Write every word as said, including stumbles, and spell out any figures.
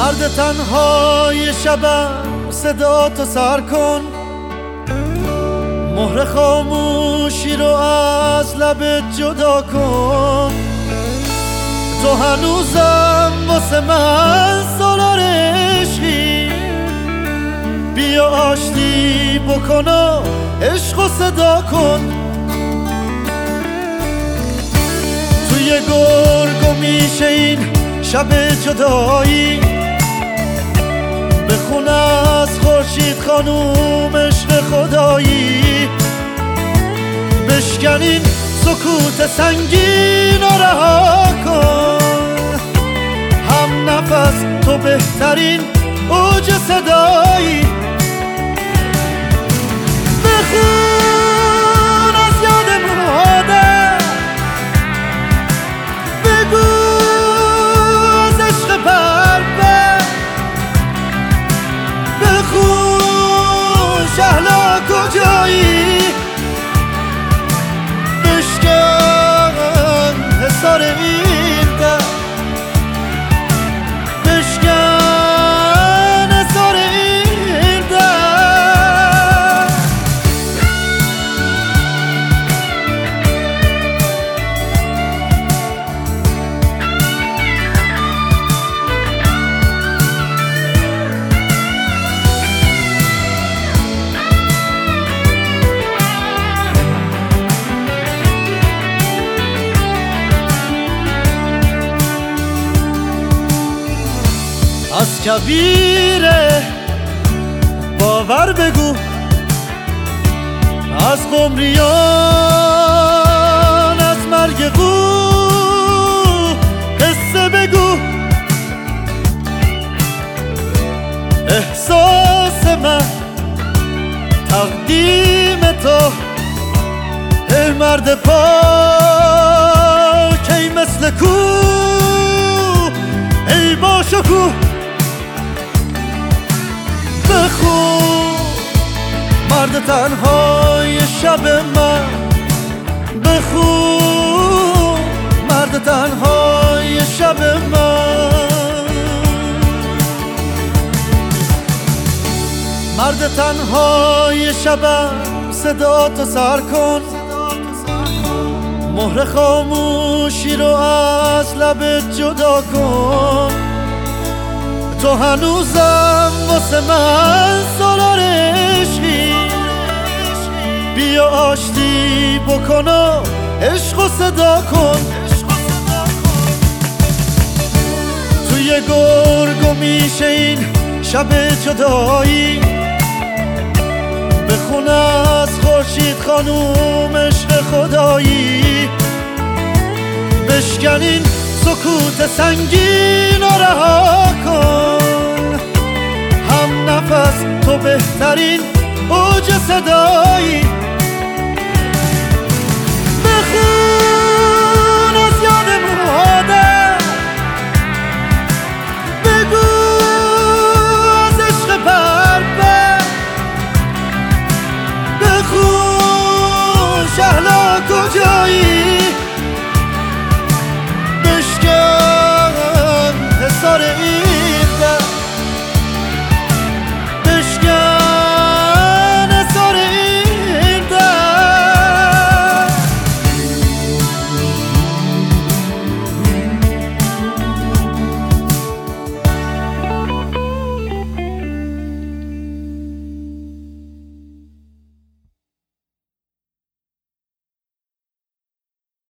مرد تنهای شبم صدا تو سر کن، مهر خاموشی رو از لبت جدا کن. تو هنوزم واسه من سالار عشقی، بیا آشتی بکن و عشق و صدا کن. توی گرگو میشه این شب جدایی، بخون از خورشید خانوم عشق خدایی. بشکن این سکوت سنگین و رها کن، هم نفس تو بهترین اوج صدایی. بخون از یادمون آدم، بگو از عشق پربر، بخون شهلا کجایی. بشکن حصار این در، بشکن حصار این در. از کبیر باور بگو، از قمریان از مرگ قو قصه بگو. احساس من تقدیم تو، ای مرد پاک ای مثل کو، ای با شکوه. بخون مرد تنهای شب من، بخون مرد تنهای شب من. مرد تنهای شبم صدا تو سر کن، مهر خاموشی رو از لبت جدا کن. تو هنوزم واسه من سالار عشقی، بیا آشتی بکن و عشق و صدا کن. توی گرگو میشه این شب جدایی، بخون از خورشید خانوم عشق خدایی. بشکن این سکوت سنگین و رها کن، هم نفس تو بهترین اوج صدایی. بخون از یادمون آدم، بگو از عشق پربر، بخون شهلا کجایی. بشکن حصار این